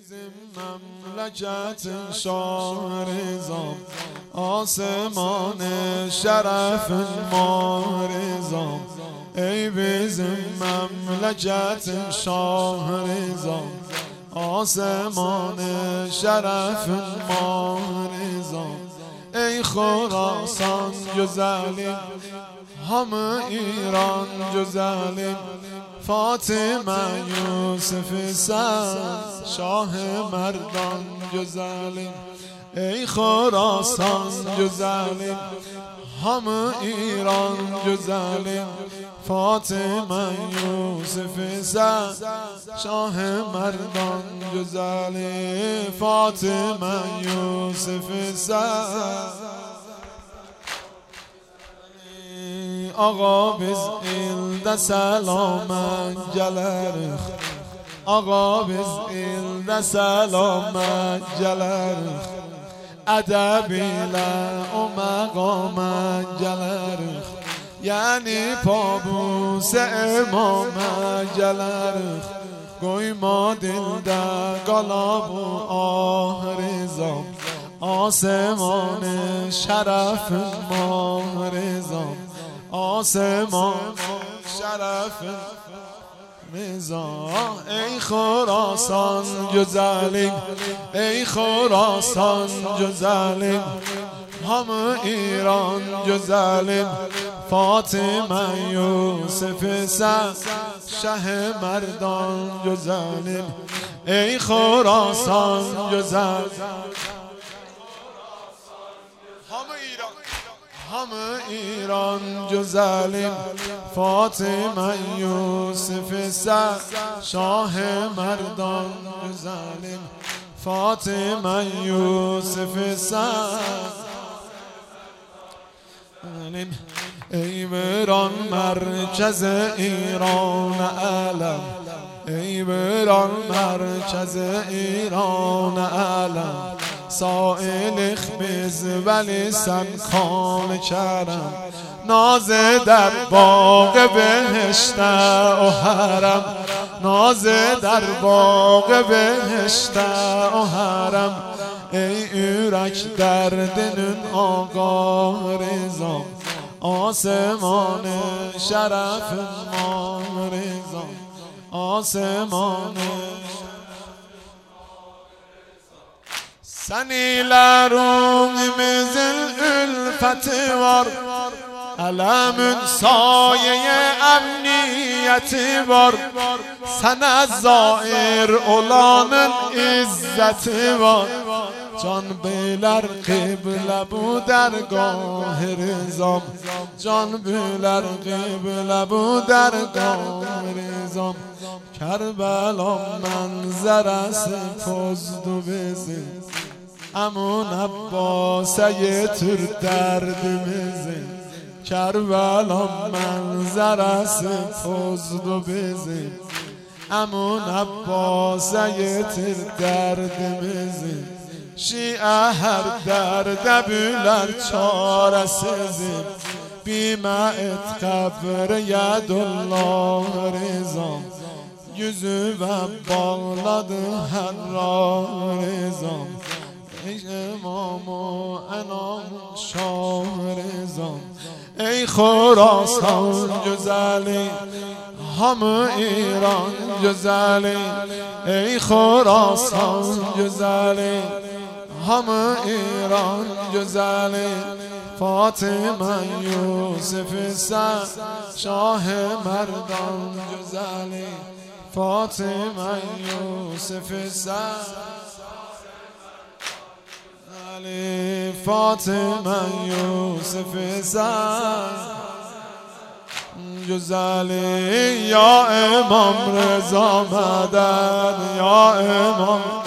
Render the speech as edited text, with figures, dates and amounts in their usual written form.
مملکت شاه رضا، آسمان شرف ما رضا. ای بزن مملکت شاه رضا، آسمان شرف ما رضا. ای خراسان جزالین، همه ایران جزالین. فاطمه یوسف سر شاه مردان جزالین. ای خراسان جزالین، همه ایران جزالین. فاطمه یوسف سر شاه مردان جزالین. فاطمه یوسف سر آقا biz ilde selamen gelerik. Ağa biz ilde selamen gelerik. Edeb ile o məqama gelerik. Yani pabus imama gelerik. Koyma dilde qala bu ah rıza, آسمان شرف ما رضا. آسمان شرف رضا. ای خراسان جزالین، ای خراسان جزالین. همه ایران جزالین. فاطمه یوسف سر شه مردان جزالین. ای خراسان جزالین، همه ایران جزالین. فاطمه یوسف سر شاه مردان جزالین. فاطمه یوسف سر. ای بران مرکز ایران علم، ای بران مرکز ایران علم. سائل خبز ولی سنکان کرم، ناز در باغ بهشت و حرم. ناز در باغ بهشت و حرم. ای ürək derdinin آقا رضا، آسمان شرف ما رضا. آسمان Senilerumimizin ülfeti var, Ələmin saye emniyeti var. Sənə zair olanın izzeti var. Can beyler kıble bu dergah rızam. Can beyler kıble bu dergah rızam. Kerbelam mənzərəsi pozdu bizi, Əmun Əbbas'a yetir dərdimizi. Kerbelam mənzərəsi pozdu bizi, Əmun Əbbas'a yetir dərdimizi. Şiə hər dərdə bülər çarəsizi, Bimə et qəbr yədullah rızam. Yüzü ve bağladı her rızam. Ey imam-ı enam şah rızam. Ey Khurasan güzeli, hamı İran güzeli. Ey Khurasan güzeli, hamı İran güzeli. Fatıma Yusuf Sar şah merdan güzeli. Fatıma Yusuf Sar Fatıma Yusuf Sar güzeli. Ya İmam Rıza Meded, ya İmam